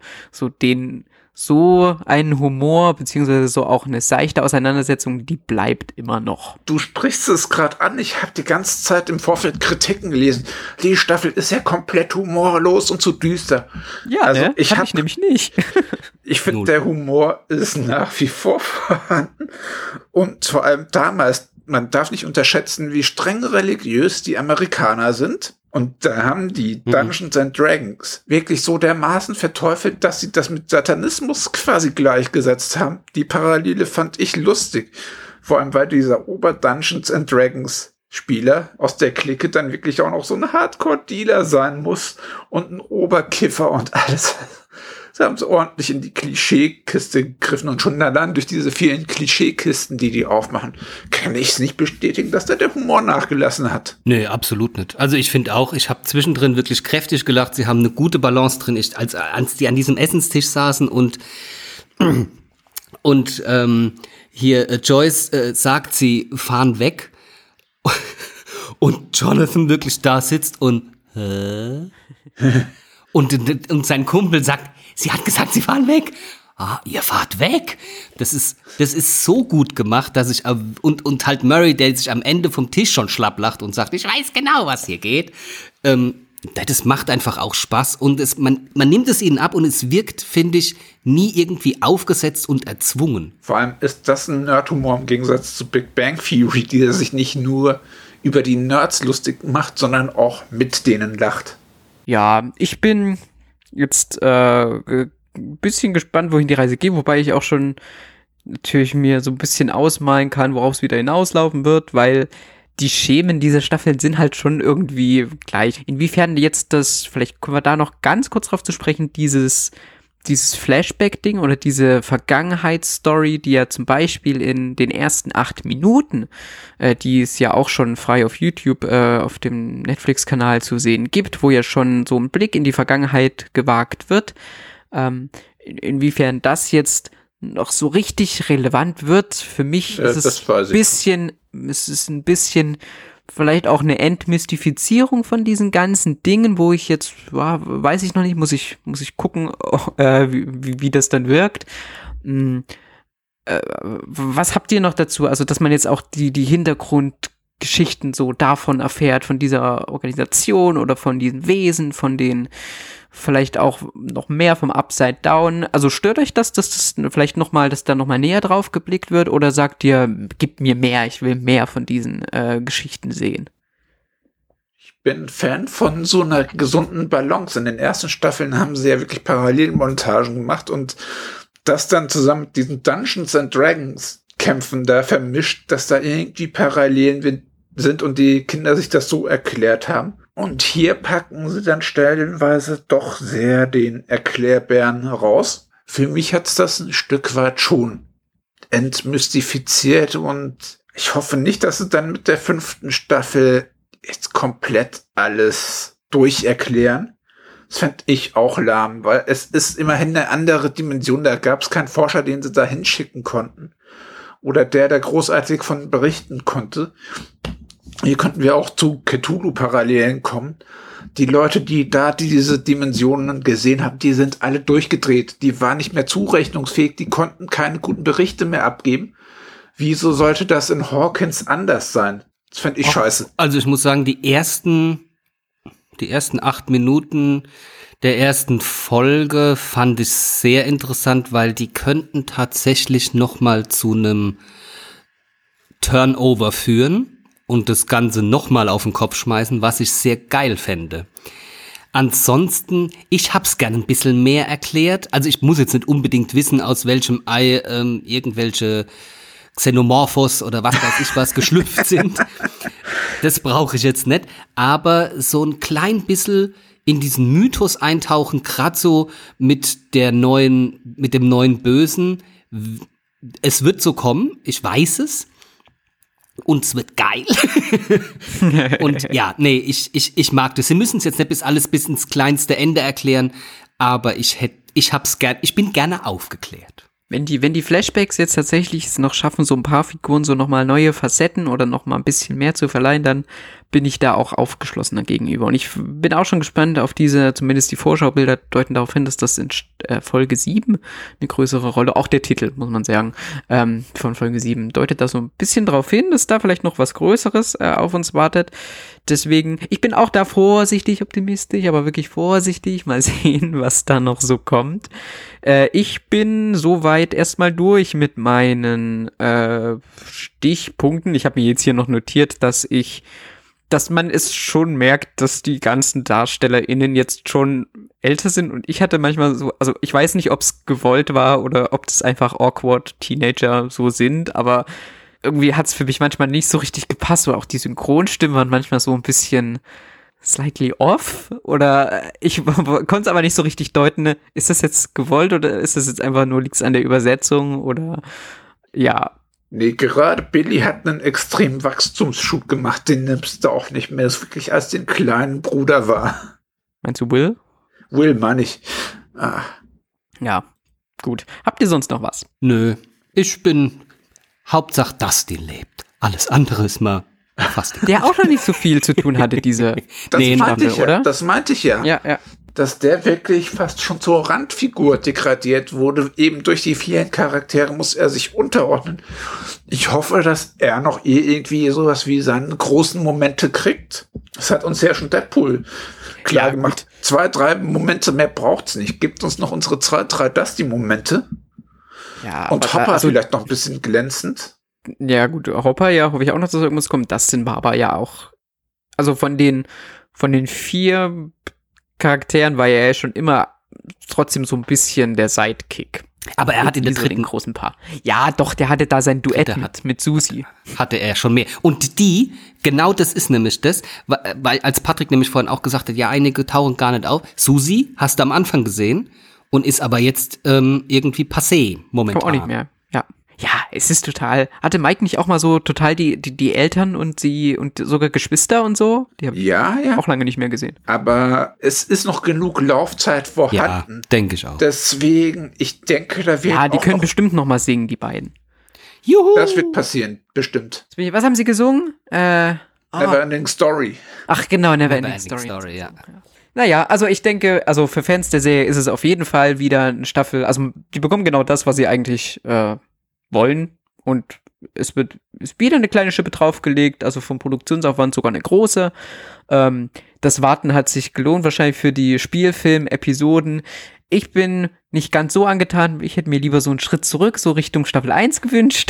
Speaker 3: so einen Humor, beziehungsweise so auch eine seichte Auseinandersetzung, die bleibt immer noch.
Speaker 6: Du sprichst es gerade an, ich habe die ganze Zeit im Vorfeld Kritiken gelesen. Die Staffel ist ja komplett humorlos und zu düster.
Speaker 3: Ja, also ich nämlich nicht.
Speaker 6: Ich finde, der Humor ist nach wie vor vorhanden. Und vor allem damals, man darf nicht unterschätzen, wie streng religiös die Amerikaner sind. Und da haben die Dungeons and Dragons wirklich so dermaßen verteufelt, dass sie das mit Satanismus quasi gleichgesetzt haben. Die Parallele fand ich lustig. Vor allem, weil dieser Ober-Dungeons and Dragons Spieler aus der Clique dann wirklich auch noch so ein Hardcore-Dealer sein muss und ein Oberkiffer und alles. Sie haben so ordentlich in die Klischeekiste gegriffen und schon allein durch diese vielen Klischeekisten, die aufmachen, kann ich es nicht bestätigen, dass da der Humor nachgelassen hat.
Speaker 5: Nee, absolut nicht. Also ich finde auch, ich habe zwischendrin wirklich kräftig gelacht. Sie haben eine gute Balance drin. Als die an diesem Essenstisch saßen und hier Joyce sagt, sie fahren weg und Jonathan wirklich da sitzt und und sein Kumpel sagt, sie hat gesagt, sie fahren weg. Ah, ihr fahrt weg. Das ist so gut gemacht, dass ich und halt Murray, der sich am Ende vom Tisch schon schlapp lacht und sagt, ich weiß genau, was hier geht. Das macht einfach auch Spaß und man nimmt es ihnen ab und es wirkt, finde ich, nie irgendwie aufgesetzt und erzwungen.
Speaker 6: Vor allem ist das ein Nerdhumor im Gegensatz zu Big Bang Theory, die sich nicht nur über die Nerds lustig macht, sondern auch mit denen lacht.
Speaker 3: Ja, ich bin jetzt ein bisschen gespannt, wohin die Reise geht, wobei ich auch schon natürlich mir so ein bisschen ausmalen kann, worauf es wieder hinauslaufen wird, weil die Schemen dieser Staffeln sind halt schon irgendwie gleich. Inwiefern jetzt vielleicht kommen wir da noch ganz kurz drauf zu sprechen, dieses Flashback-Ding oder diese Vergangenheitsstory, die ja zum Beispiel in den ersten 8 Minuten, die es ja auch schon frei auf YouTube, auf dem Netflix-Kanal zu sehen gibt, wo ja schon so ein Blick in die Vergangenheit gewagt wird, inwiefern das jetzt noch so richtig relevant wird, für mich ist es ein bisschen vielleicht auch eine Entmystifizierung von diesen ganzen Dingen, wo ich jetzt, weiß ich noch nicht, muss ich gucken, wie das dann wirkt. Was habt ihr noch dazu? Also, dass man jetzt auch die Hintergrundgeschichten so davon erfährt, von dieser Organisation oder von diesen Wesen, von den vielleicht auch noch mehr vom Upside Down. Also stört euch das, dass das vielleicht nochmal, dass da nochmal näher drauf geblickt wird, oder sagt ihr, gib mir mehr, ich will mehr von diesen Geschichten sehen?
Speaker 6: Ich bin Fan von so einer gesunden Balance. In den ersten Staffeln haben sie ja wirklich Parallelmontagen gemacht und das dann zusammen mit diesen Dungeons and Dragons Kämpfen da vermischt, dass da irgendwie Parallelen sind und die Kinder sich das so erklärt haben. Und hier packen sie dann stellenweise doch sehr den Erklärbären raus. Für mich hat's das ein Stück weit schon entmystifiziert und ich hoffe nicht, dass sie dann mit der 5. Staffel jetzt komplett alles durcherklären. Das fände ich auch lahm, weil es ist immerhin eine andere Dimension. Da gab es keinen Forscher, den sie da hinschicken konnten. Oder der großartig von berichten konnte. Hier könnten wir auch zu Cthulhu-Parallelen kommen. Die Leute, die diese Dimensionen gesehen haben, die sind alle durchgedreht. Die waren nicht mehr zurechnungsfähig, die konnten keine guten Berichte mehr abgeben. Wieso sollte das in Hawkins anders sein? Das fände ich scheiße.
Speaker 5: Also ich muss sagen, die ersten 8 Minuten der ersten Folge fand ich sehr interessant, weil die könnten tatsächlich noch mal zu einem Turnover führen und das Ganze noch mal auf den Kopf schmeißen, was ich sehr geil fände. Ansonsten, ich hab's gerne ein bisschen mehr erklärt. Also ich muss jetzt nicht unbedingt wissen, aus welchem Ei irgendwelche Xenomorphos oder was weiß ich was geschlüpft sind. Das brauche ich jetzt nicht. Aber so ein klein bisschen in diesen Mythos eintauchen, gerade so mit dem neuen Bösen. Es wird so kommen, ich weiß es. Und es wird geil. Und ja, nee, ich mag das. Sie müssen es jetzt nicht alles bis ins kleinste Ende erklären, aber ich bin gerne aufgeklärt.
Speaker 3: Wenn die Flashbacks jetzt tatsächlich es noch schaffen, so ein paar Figuren so nochmal neue Facetten oder nochmal ein bisschen mehr zu verleihen, dann bin ich da auch aufgeschlossener gegenüber. Und ich bin auch schon gespannt auf zumindest die Vorschaubilder deuten darauf hin, dass das in Folge 7 eine größere Rolle, auch der Titel, muss man sagen, von Folge 7 deutet da so ein bisschen darauf hin, dass da vielleicht noch was Größeres auf uns wartet. Deswegen, ich bin auch da vorsichtig optimistisch, aber wirklich vorsichtig. Mal sehen, was da noch so kommt. Ich bin soweit erstmal durch mit meinen Stichpunkten. Ich habe mir jetzt hier noch notiert, dass man es schon merkt, dass die ganzen DarstellerInnen jetzt schon älter sind. Und ich hatte manchmal so, also ich weiß nicht, ob es gewollt war oder ob das einfach awkward Teenager so sind, aber irgendwie hat es für mich manchmal nicht so richtig gepasst, weil auch die Synchronstimmen waren manchmal so ein bisschen slightly off? Oder ich konnte es aber nicht so richtig deuten. Ist das jetzt gewollt oder ist das jetzt einfach nur, liegt es an der Übersetzung oder ja?
Speaker 6: Nee, gerade Billy hat einen extremen Wachstumsschub gemacht, den nimmst du auch nicht mehr. Das ist wirklich als den kleinen Bruder war.
Speaker 3: Meinst du Will?
Speaker 6: Will, meine ich.
Speaker 3: Ja, gut. Habt ihr sonst noch was?
Speaker 5: Nö, ich bin Hauptsache Dustin lebt. Alles andere ist mal fast.
Speaker 3: Der auch noch nicht so viel zu tun hatte, diese
Speaker 6: Das meinte ich ja,
Speaker 3: oder?
Speaker 6: das meinte ich ja.
Speaker 3: Ja.
Speaker 6: Dass der wirklich fast schon zur Randfigur degradiert wurde. Eben durch die vielen Charaktere muss er sich unterordnen. Ich hoffe, dass er noch irgendwie sowas wie seine großen Momente kriegt. Das hat uns ja schon Deadpool klar gemacht. 2, 3 Momente mehr braucht's nicht. Gibt uns noch unsere 2, 3 Dusty-Momente.
Speaker 3: Ja,
Speaker 6: und Hopper vielleicht noch ein bisschen glänzend.
Speaker 3: Ja, gut, Hopper, ja, hoffe ich auch noch, dass irgendwas kommt. Dustin war aber ja auch, also von den 4 Charakteren war er ja schon immer trotzdem so ein bisschen der Sidekick.
Speaker 5: Aber er hat in der dritten
Speaker 3: großen Paar. Ja, doch, der hatte da sein Duett mit Susi.
Speaker 5: Hatte er schon mehr. Und genau das ist nämlich das, weil als Patrick nämlich vorhin auch gesagt hat, ja, einige tauchen gar nicht auf. Susi hast du am Anfang gesehen und ist aber jetzt irgendwie passé momentan.
Speaker 3: Auch nicht mehr, ja. Ja, es ist total. Hatte Mike nicht auch mal so total die Eltern und sie und sogar Geschwister und so? Die habe ich auch lange nicht mehr gesehen.
Speaker 6: Aber es ist noch genug Laufzeit vorhanden.
Speaker 5: Ja, denke ich auch.
Speaker 6: Deswegen, ich denke, da wird
Speaker 3: ja, die können bestimmt noch mal singen, die beiden.
Speaker 6: Juhu! Das wird passieren, bestimmt.
Speaker 3: Was haben sie gesungen?
Speaker 6: Neverending Story.
Speaker 3: Ach genau, Neverending Story, ja. Naja, also ich denke, also für Fans der Serie ist es auf jeden Fall wieder eine Staffel, also die bekommen genau das, was sie eigentlich wollen, und ist wieder eine kleine Schippe draufgelegt, also vom Produktionsaufwand sogar eine große. Das Warten hat sich gelohnt, wahrscheinlich für die Spielfilm-Episoden. Ich bin nicht ganz so angetan, ich hätte mir lieber so einen Schritt zurück, so Richtung Staffel 1 gewünscht.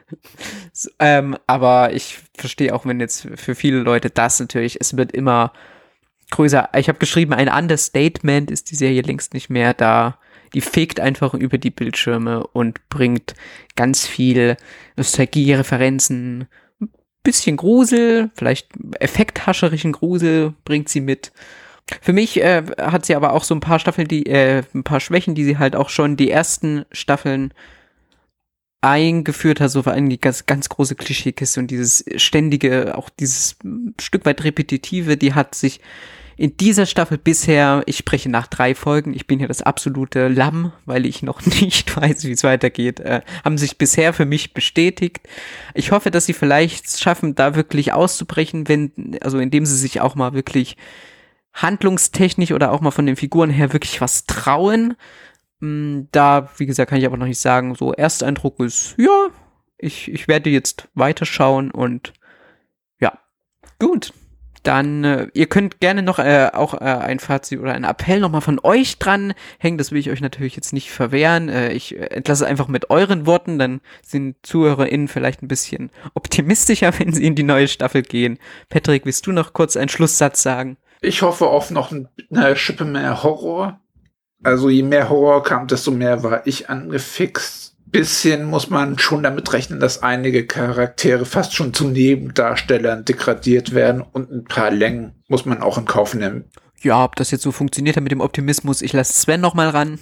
Speaker 3: Aber ich verstehe auch, wenn jetzt für viele Leute das natürlich, es wird immer größer. Ich habe geschrieben, ein Understatement ist die Serie längst nicht mehr da. Die fegt einfach über die Bildschirme und bringt ganz viel Nostalgie-Referenzen, ein bisschen Grusel, vielleicht effekthascherischen Grusel bringt sie mit. Für mich hat sie aber auch so ein paar ein paar Schwächen, die sie halt auch schon die ersten Staffeln eingeführt hat, so vor allem die ganz große Klischeekiste und dieses ständige, auch dieses Stück weit repetitive, die hat sich in dieser Staffel bisher, ich spreche nach 3 Folgen, ich bin hier das absolute Lamm, weil ich noch nicht weiß, wie es weitergeht, haben sich bisher für mich bestätigt. Ich hoffe, dass sie vielleicht schaffen, da wirklich auszubrechen, indem sie sich auch mal wirklich handlungstechnisch oder auch mal von den Figuren her wirklich was trauen. Da, wie gesagt, kann ich aber noch nicht sagen, so Ersteindruck ist, ja, ich werde jetzt weiterschauen und ja, gut. Dann, ihr könnt gerne noch auch ein Fazit oder einen Appell nochmal von euch dran hängen. Das will ich euch natürlich jetzt nicht verwehren. Ich entlasse einfach mit euren Worten. Dann sind ZuhörerInnen vielleicht ein bisschen optimistischer, wenn sie in die neue Staffel gehen. Patrick, willst du noch kurz einen Schlusssatz sagen?
Speaker 6: Ich hoffe auf noch eine Schippe mehr Horror. Also je mehr Horror kam, desto mehr war ich angefixt. Bisschen muss man schon damit rechnen, dass einige Charaktere fast schon zu Nebendarstellern degradiert werden, und ein paar Längen muss man auch in Kauf nehmen.
Speaker 3: Ja, ob das jetzt so funktioniert hat mit dem Optimismus, ich lasse Sven noch mal ran.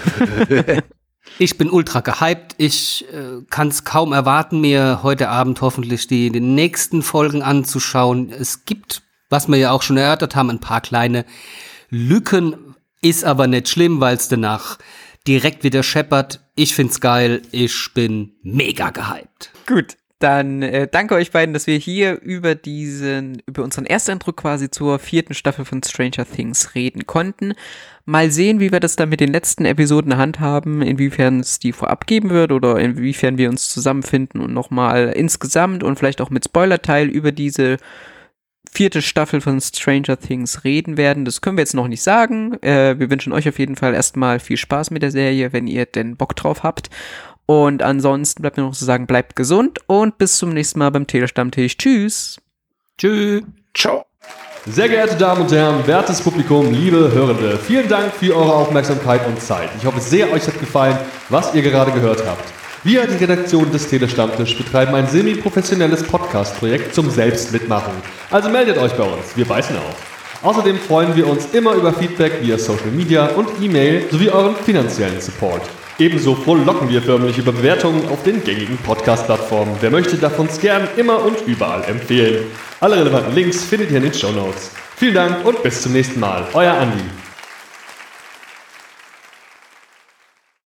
Speaker 5: Ich bin ultra gehypt. Ich kann es kaum erwarten, mir heute Abend hoffentlich die nächsten Folgen anzuschauen. Es gibt, was wir ja auch schon erörtert haben, ein paar kleine Lücken, ist aber nicht schlimm, weil es danach direkt wieder scheppert. Ich find's geil. Ich bin mega gehypt.
Speaker 3: Gut, dann danke euch beiden, dass wir hier über unseren Ersteindruck quasi zur 4. Staffel von Stranger Things reden konnten. Mal sehen, wie wir das dann mit den letzten Episoden handhaben, inwiefern es die vorab geben wird oder inwiefern wir uns zusammenfinden und nochmal insgesamt und vielleicht auch mit Spoilerteil über diese 4. Staffel von Stranger Things reden werden. Das können wir jetzt noch nicht sagen. Wir wünschen euch auf jeden Fall erstmal viel Spaß mit der Serie, wenn ihr denn Bock drauf habt. Und ansonsten bleibt mir noch zu sagen, bleibt gesund und bis zum nächsten Mal beim Telestammtisch. Tschüss.
Speaker 5: Tschüss.
Speaker 6: Ciao.
Speaker 7: Sehr geehrte Damen und Herren, wertes Publikum, liebe Hörende, vielen Dank für eure Aufmerksamkeit und Zeit. Ich hoffe sehr, euch hat gefallen, was ihr gerade gehört habt. Wir, die Redaktion des Telestammtisch, betreiben ein semi-professionelles Podcast-Projekt zum Selbstmitmachen. Also meldet euch bei uns, wir beißen auf. Außerdem freuen wir uns immer über Feedback via Social Media und E-Mail sowie euren finanziellen Support. Ebenso frohlocken wir förmlich über Bewertungen auf den gängigen Podcast-Plattformen. Wer möchte, darf uns gern immer und überall empfehlen. Alle relevanten Links findet ihr in den Shownotes. Vielen Dank und bis zum nächsten Mal. Euer Andi.